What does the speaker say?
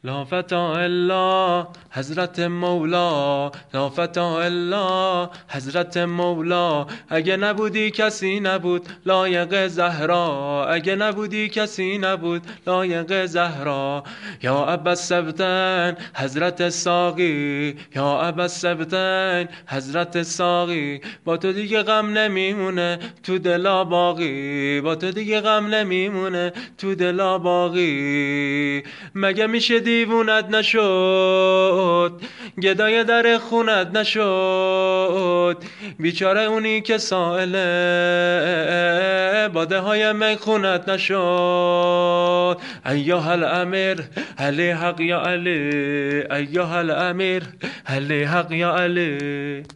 لا فتا الا حضرت مولا، لا فتا الا حضرت مولا. اگه نبودی کسی نبود لایق زهرا، اگه نبودی کسی نبود لایق زهرا. یا ابا السبتین حضرت ساقی، یا ابا السبتین حضرت ساقی. با تو دیگه غم نمیمونه تو دلا باقی، با تو دیگه غم نمیمونه تو دلا باقی. مگه میشه دیوونت نشد، گدای در خونت نشد. بیچاره اونی که سائله، باده های میخونت نشد. ایها الامیر علی حق یا علی، ایها الامیر علی حق یا علی.